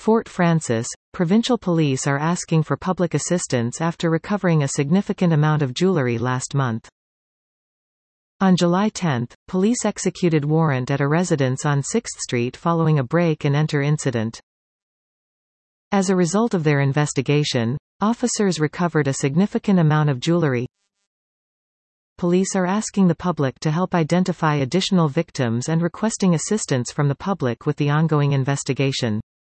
Fort Frances, provincial police are asking for public assistance after recovering a significant amount of jewelry last month. On July 10, police executed warrant at a residence on 6th Street following a break-and-enter incident. As a result of their investigation, officers recovered a significant amount of jewelry. Police are asking the public to help identify additional victims and requesting assistance from the public with the ongoing investigation.